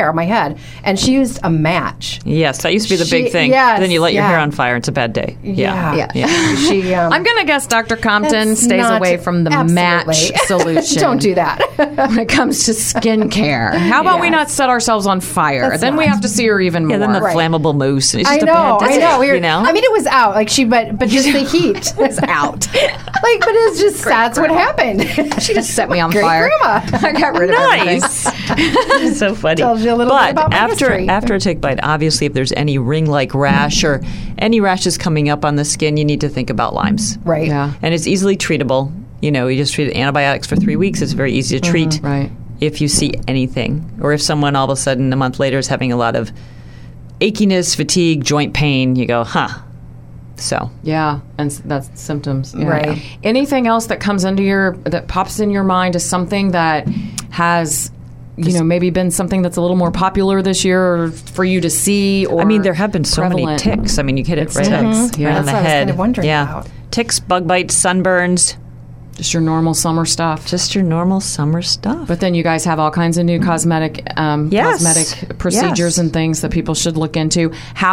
and she used a match. yes, that used to be the big She- thing. yes, Then you light your yeah. hair on fire. It's a bad day. Yeah. Yeah. She. I'm going to guess Dr. Compton That's stays not- away from the absolutely. match solution. Don't do that. when it comes to skincare. How about we Yes. not set ourselves on fire? That's Then we not. have to see her even more. Yeah, then the Right. flammable mousse. And it's I just know. a bad day. We were, You know? I mean, it was out. Like but just the heat was out. But it's just that's what happened. She just set me on Great fire. grandma. I got rid of Nice. everything. So funny. Tells you a little but bit about my history. after a tick bite, obviously, if there's any ring-like rash or any rashes coming up on the skin, you need to think about Lyme's. Right. Yeah. And it's easily treatable. You just treat antibiotics for 3 weeks. It's very easy to treat. Right. If you see anything, or if someone all of a sudden a month later is having a lot of achiness, fatigue, joint pain, you go, huh. So Yeah, and that's symptoms. Yeah. Right. Anything else that comes into that pops in your mind is something that has, maybe been something that's a little more popular this year or for you to see? Or I mean, there have been so prevalent? many ticks. I mean, you hit it It's right, ticks. on, Yeah. right on That's the what I was head. kind of wondering yeah. about. Ticks, bug bites, sunburns, Just your normal summer stuff. just your normal summer stuff. But then you guys have all kinds of new cosmetic Yes. cosmetic procedures Yes. and things that people should look into.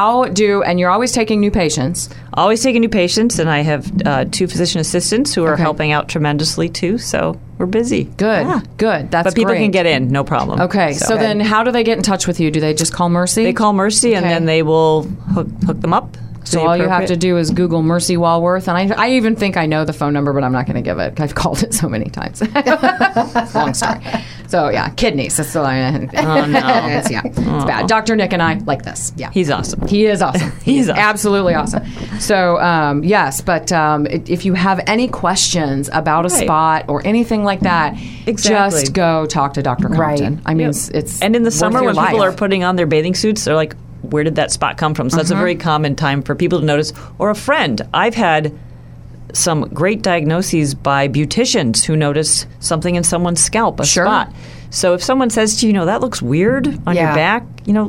And you're always taking new patients. Always taking new patients, and I have 2 physician assistants who are Okay. helping out tremendously too. So we're busy. Good, Yeah. good. That's But people great. can get in, no problem. Okay, so then how do they get in touch with you? Do they just call Mercy? They call Mercy, and Okay. then they will hook them up. to So the all you have appropriate- to do is Google Mercy Walworth, and I even think I know the phone number, but I'm not going to give it. I've called it so many times. Long story. So yeah, kidneys. That's the line. Oh no, It's bad. Dr. Nick and I like this. Yeah, he's awesome. he is awesome. He's awesome. absolutely awesome. So yes, but if you have any questions about a Right. spot or anything like that, Exactly. just go talk to Dr. Compton. Right. I mean, Yep. it's And in the worth summer, your when people life. are putting on their bathing suits, they're like, where did that spot come from? So that's a very common time for people to notice. Or a friend. I've had some great diagnoses by beauticians who notice something in someone's scalp, a Sure. spot. So if someone says to you, that looks weird on your Yeah. back,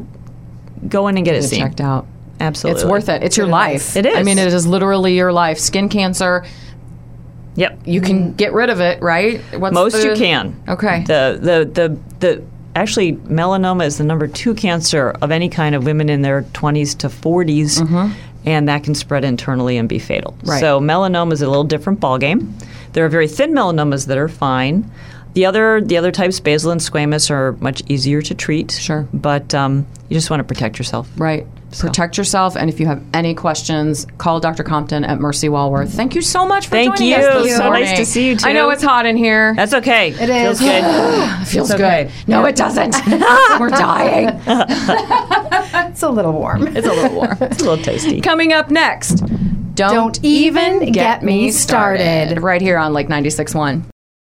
go in and get it seen. checked out. Absolutely. It's worth it. It's your life. It is. I mean, it is literally your life. Skin cancer, Yep. You can get rid of it, right? What's Most you can. Okay. The actually melanoma is the number 2 cancer of any kind of women in their 20s to 40s, and that can spread internally and be fatal. Right. So melanoma is a little different ballgame. There are very thin melanomas that are fine. The other types, basal and squamous, are much easier to treat. Sure. But you just want to protect yourself. Right. Protect yourself, and if you have any questions, call Dr. Compton at Mercy Walworth. Thank you so much for Thank joining you. us this So morning. nice to see you, too. I know it's hot in here. That's okay. It is. Feels good. It feels It's good. okay. No, it doesn't. We're dying. It's a little warm. It's a little warm. It's a little tasty. Coming up next, Don't even get me started. Right here on Lake 96.1.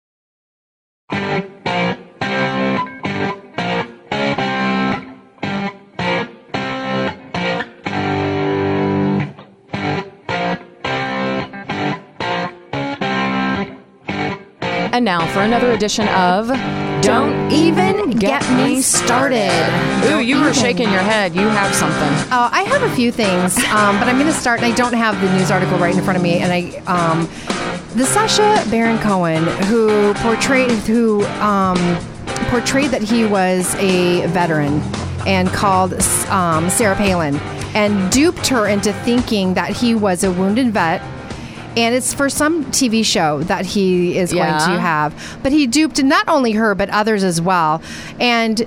And now for another edition of Don't Even Get Me Started. Ooh, you were shaking your head. You have something. Oh, I have a few things, but I'm going to start. And I don't have the news article right in front of me, and the Sacha Baron Cohen who portrayed that he was a veteran and called Sarah Palin and duped her into thinking that he was a wounded vet. And it's for some TV show that he is going to have. But he duped not only her, but others as well. And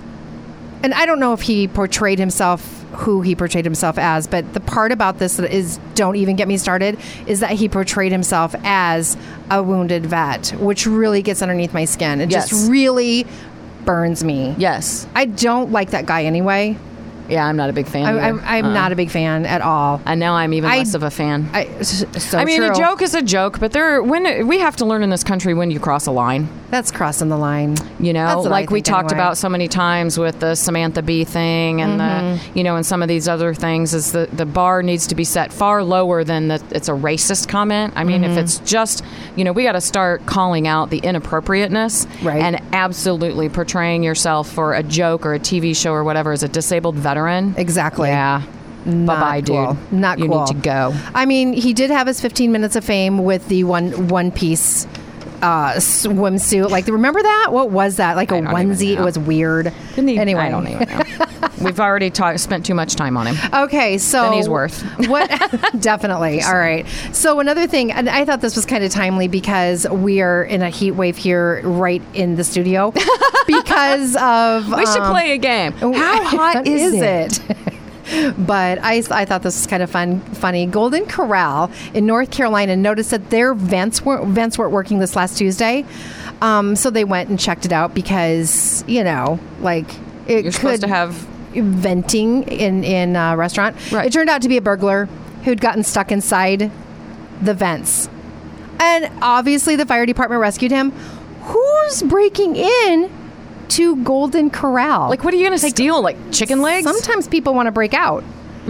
I don't know if he portrayed himself, who he portrayed himself as, but the part about this that is, don't even get me started, is that he portrayed himself as a wounded vet, which really gets underneath my skin. It just really burns me. Yes. I don't like that guy anyway. Yeah, I'm not a big fan. I'm not a big fan at all. And now I'm even less of a fan. So I mean, true. a joke is a joke, but we have to learn in this country when you cross a line. That's crossing the line. You know, That's what like I we think talked anyway. about so many times with the Samantha Bee thing and and some of these other things, is the bar needs to be set far lower than it's a racist comment. I mean, if it's just, we got to start calling out the inappropriateness and absolutely portraying yourself for a joke or a TV show or whatever as a disabled veteron. Exactly. Yeah. Bye-bye, cool. dude. Not you cool. need to go. I mean, he did have his 15 minutes of fame with the one piece swimsuit. Like, remember that? What was that? Like a onesie? It was weird. Anyway, I don't even know. We've already spent too much time on him. Okay, so Then he's worth. What? Definitely. All right. So another thing, and I thought this was kind of timely because we are in a heat wave here, right in the studio, because of. We should play a game. How hot is it? But I thought this was kind of funny. Golden Corral in North Carolina noticed that their vents weren't working this last Tuesday. So they went and checked it out because, you're supposed to have venting in a restaurant. Right. It turned out to be a burglar who'd gotten stuck inside the vents. And obviously the fire department rescued him. Who's breaking in to Golden Corral? Like, what are you going to steal? Like chicken legs? Sometimes people want to break out.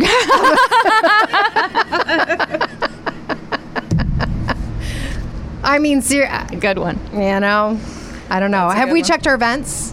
I mean, good one. I don't know. Have we checked our vents?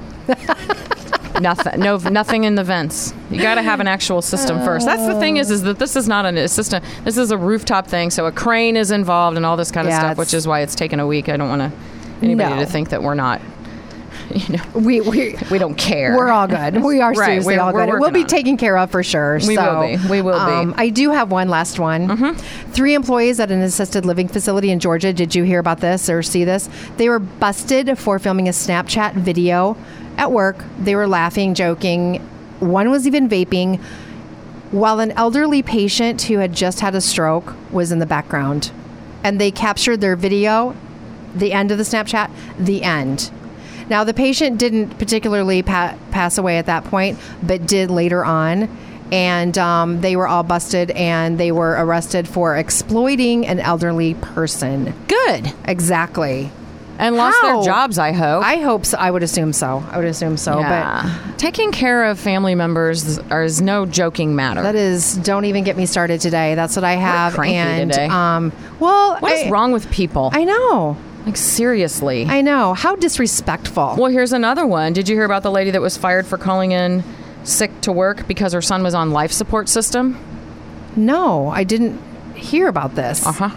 Nothing in the vents. You got to have an actual system first. That's the thing is that this is not a system. This is a rooftop thing, so a crane is involved and all this kind of stuff, which is why it's taken a week. I don't want anybody to think that we're not. We don't care. We're all good. We are seriously all good. We'll be taken care of for sure. We will be. We will be. I do have one last one. Mm-hmm. 3 employees at an assisted living facility in Georgia. Did you hear about this or see this? They were busted for filming a Snapchat video at work. They were laughing, joking. One was even vaping, while an elderly patient who had just had a stroke was in the background. And they captured their video, the end of the Snapchat, the end. Now, the patient didn't particularly pass away at that point, but did later on. And they were all busted and they were arrested for exploiting an elderly person. Good. Exactly. And lost their jobs, I hope. I hope so. I would assume so. Yeah. But taking care of family members is no joking matter. That is, don't even get me started today. That's what I have. We're cranky today. What is wrong with people? I know. Like, seriously. I know. How disrespectful. Well, here's another one. Did you hear about the lady that was fired for calling in sick to work because her son was on life support system? No, I didn't hear about this. Uh-huh.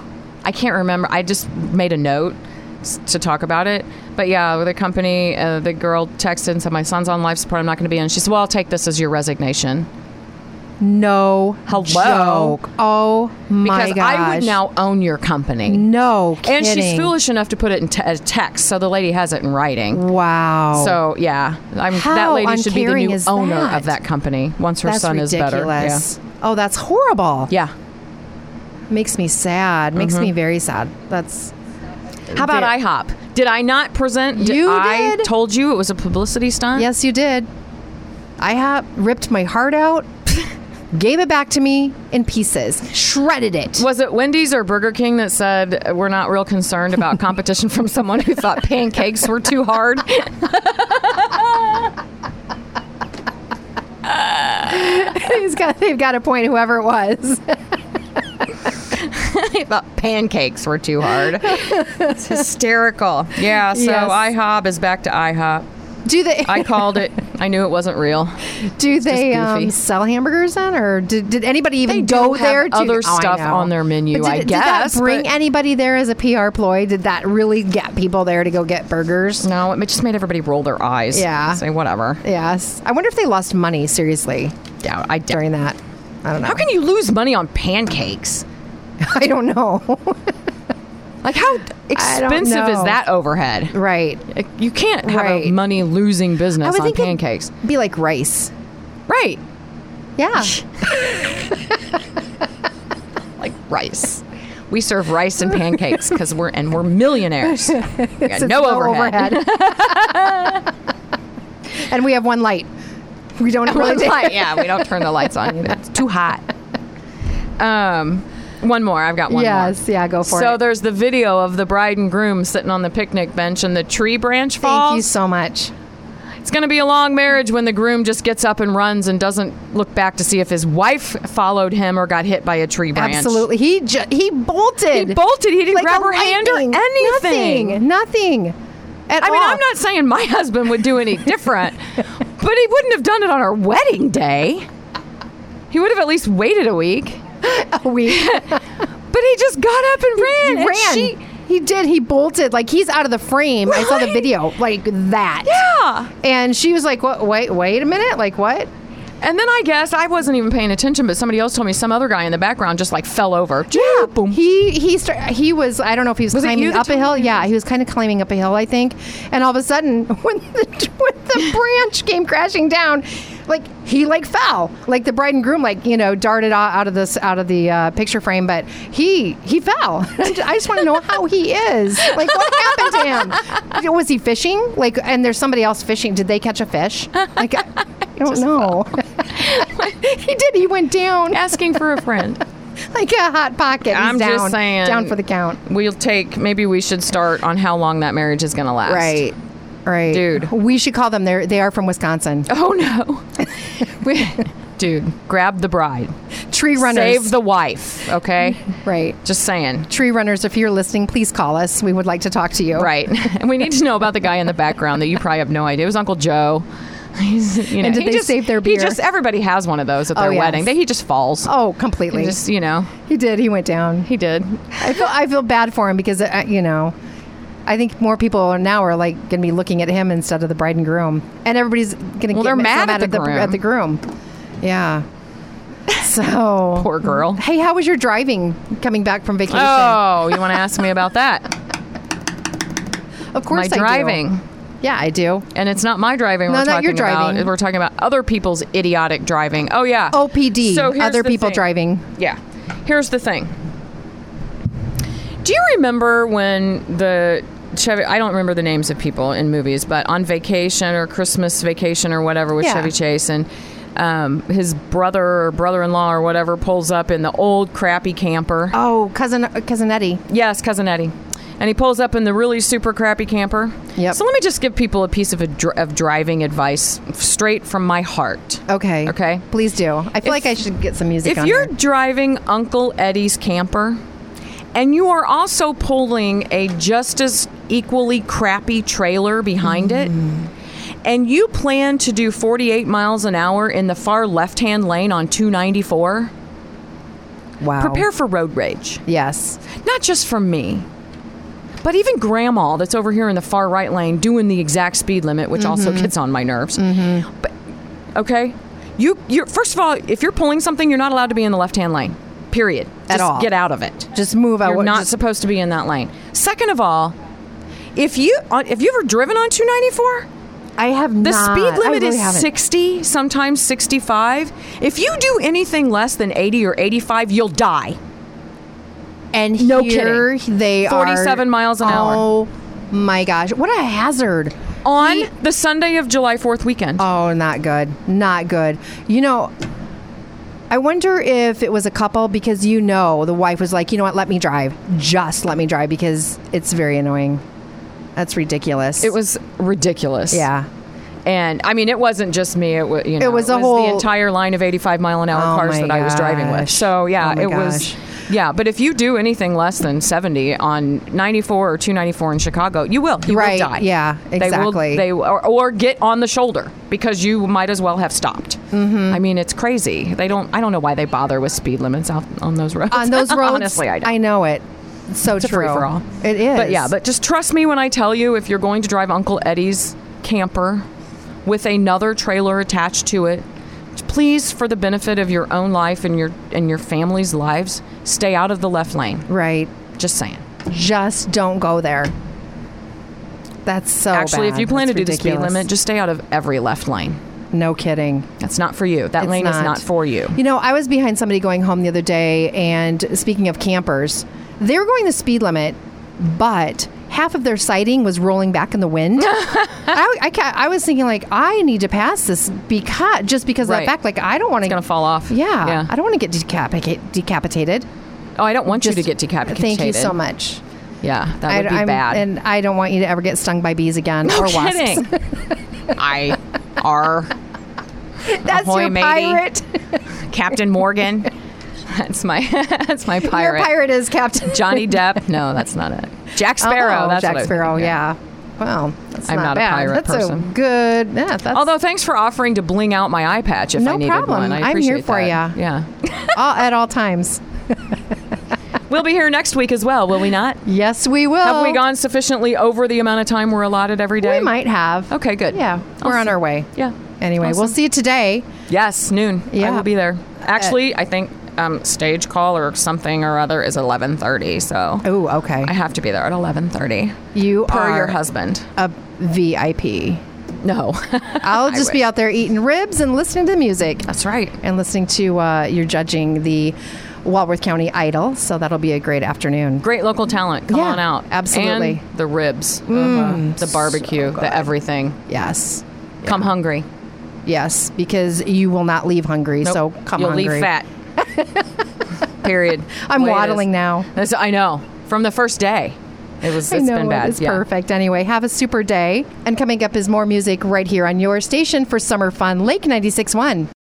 I can't remember. I just made a note to talk about it. But yeah, the company, the girl texted and said, my son's on life support. I'm not going to be in. She said, well, I'll take this as your resignation. No Hello. joke. Oh my Because gosh. I would now own your company. No kidding. And she's foolish enough to put it in text, so the lady has it in writing. Wow. So yeah, How that lady should be the uncaring new is owner that? of that company once her That's son ridiculous. is better. Oh, that's horrible. Yeah. Makes me sad. Makes Mm-hmm. me very sad. That's. How about IHOP? Did I not present? I did. told you it was a publicity stunt. Yes, you did. IHOP ripped my heart out, gave it back to me in pieces, shredded it. Was it Wendy's or Burger King that said we're not real concerned about competition from someone who thought pancakes were too hard? They've got a point, whoever it was. I thought pancakes were too hard. It's hysterical. Yeah, so Yes. IHOP is back to IHOP. Do they? I called it. I knew it wasn't real. Do they just goofy. sell hamburgers then, or did anybody even They do go have there? other I stuff know. on their menu, But I did guess, that bring but- anybody there as a PR ploy? Did that really get people there to go get burgers? No, it just made everybody roll their eyes. Yeah. Say whatever. Yes. I wonder if they lost money seriously Yeah, I during that. I don't know. How can you lose money on pancakes? I don't know. Like, how expensive is know. that overhead? Right. You can't have Right. a money-losing I business would on think pancakes. it'd be like rice. Right. Yeah. Like rice. We serve rice and pancakes because we're millionaires. We got It's no low overhead. And we have one light. We don't really Yeah, we don't turn the lights on. It's too hot. One more. I've got one more. Yes, yeah, go for it. So there's the video of the bride and groom sitting on the picnic bench and the tree branch falls. Thank you so much. It's going to be a long marriage when the groom just gets up and runs and doesn't look back to see if his wife followed him or got hit by a tree branch. Absolutely. He bolted. He bolted. He didn't Like grab a her hand or lightning. anything. Nothing. At I mean, all. I'm not saying my husband would do any different, but he wouldn't have done it on our wedding day. He would have at least waited a week. A week. But he just got up and ran. He ran. He did. He bolted. Like, he's out of the frame. I saw the Right. video. Like that. Yeah. And she was like, "What? Wait a minute. Like what?" And then I guess I wasn't even paying attention, but somebody else told me some other guy in the background just like fell over. Yeah. Boom. He was. I don't know if he was Was it you climbing that up a told hill. me? Yeah, he was kind of climbing up a hill, I think. And all of a sudden, when the branch came crashing down, like he fell. Like the bride and groom, darted out of the picture frame, but he fell. I just want to know how he is. Like, what happened to him? Was he fishing? Like, and there's somebody else fishing. Did they catch a fish? Like, I don't know. He did. He went down Asking for a friend. like a hot pocket. He's I'm down, just saying. down for the count. Maybe we should start on how long that marriage is going to last. Right. Dude. We should call them. They are from Wisconsin. Oh, no. Dude, grab the bride. Tree runners. Save the wife, okay? Right. Just saying. Tree runners, if you're listening, please call us. We would like to talk to you. Right. And we need to know about the guy in the background that you probably have no idea. It was Uncle Joe. He's, And did they save their beer? Everybody has one of those at their Oh, yes. wedding. He just falls. Oh, completely. He just, He did. He went down. he did. I feel bad for him because, I think more people now are like going to be looking at him instead of the bride and groom. And everybody's going to get they're mad at the at the groom. Yeah. So. Poor girl. Hey, how was your driving coming back from vacation? Oh, you want to ask me about that? Of course My I do. driving. Yeah, I do. And it's not my driving No, we're not talking your driving. about. We're talking about other people's idiotic driving. Oh, yeah. OPD, So here's other the people thing. driving. Yeah. Here's the thing. Do you remember when the Chevy, I don't remember the names of people in movies, but on Vacation or Christmas Vacation or whatever with Yeah. Chevy Chase, and his brother or brother-in-law or whatever pulls up in the old crappy camper. Oh, cousin Eddie. Yes, Cousin Eddie. And he pulls up in the really super crappy camper. Yep. So let me just give people a piece of driving advice straight from my heart. Okay. Okay. Please do. I feel like I should get some music If on you're there. driving Uncle Eddie's camper and you are also pulling a just as equally crappy trailer behind it, and you plan to do 48 miles an hour in the far left-hand lane on 294, Wow. Prepare for road rage. Yes. Not just from me, but even Grandma that's over here in the far right lane doing the exact speed limit, which also gets on my nerves. But okay, you're first of all, if you're pulling something, you're not allowed to be in the left-hand lane. Period. At Just all. get out of it. Just move out. You're not supposed to be in that lane. Second of all, if you ever driven on 294, I have the not. speed I limit really is haven't. 60, sometimes 65. If you do anything less than 80 or 85, you'll die. And No here kidding. they 47 are. miles an hour. Oh my gosh. What a hazard. On the Sunday of July 4th weekend. Oh, not good. Not good. You know, I wonder if it was a couple because the wife was like, you know what, let me drive. Just let me drive because it's very annoying. That's ridiculous. It was ridiculous. Yeah. And I mean, it wasn't just me. It was, It was a whole- the entire line of 85 mile an hour Oh cars my that I was driving with. gosh. So yeah, Oh my it was. Yeah, but if you do anything less than 70 on 94 or 294 in Chicago, you will. You Right, will die. yeah, exactly. Or get on the shoulder because you might as well have stopped. Mm-hmm. I mean, it's crazy. I don't know why they bother with speed limits out on those roads. On those roads, Honestly, I don't. I know it. It's so It's a true. free-for-all. It is. But just trust me when I tell you, if you're going to drive Uncle Eddie's camper with another trailer attached to it, please, for the benefit of your own life and your family's lives, stay out of the left lane. Right. Just saying. Just don't go there. That's so Actually, bad. if you plan to That's do the speed ridiculous. limit, just stay out of every left lane. No kidding. That's not for you. That It's lane is not for you. You know, I was behind somebody going home the other day, and speaking of campers, they were going the speed limit, but half of their siding was rolling back in the wind. I was thinking, like, I need to pass this because of Right. that fact. Like, I don't want It's going to fall off. Yeah, I don't want to get decapitated. Oh, I don't want you to Just- get decapitated. Thank you so much. Yeah, that would be bad. And I don't want you to ever get stung by bees again or wasps. Kidding. That's Ahoy, your matey. pirate. Captain Morgan. That's my pirate. Your pirate is Captain Johnny Depp. No, that's not it. Jack Sparrow. Oh, that's Jack what Sparrow. Yeah. Well, that's I'm not a bad. pirate that's person. A good. Yeah, that's Although, thanks for offering to bling out my eye patch if No I needed problem. one. I I'm here appreciate for that. ya. Yeah. at all times. We'll be here next week as well, will we not? Yes, we will. Have we gone sufficiently over the amount of time we're allotted every day? We might have. Okay, good. Yeah, we're on our way. Yeah. Anyway, Awesome. we'll see you today. Yes, noon. Yeah. I will be there. Actually, I think stage call or something or other is 11:30, so Oh, okay. I have to be there at 11:30 You per are your husband. a VIP. No. I'll just be out there eating ribs and listening to music. That's right. And listening to you're judging the Walworth County Idol, so that'll be a great afternoon. Great local talent. Come Yeah, on out. absolutely. And the ribs, the barbecue, so the everything. Yes. Come hungry. Yes, because you will not leave hungry, Nope. so come You'll hungry. leave fat. Period. I'm Way it waddling is. now. I know. From the first day. It's been bad. It's perfect. Anyway, have a super day. And coming up is more music right here on your station for summer fun, Lake 96.1.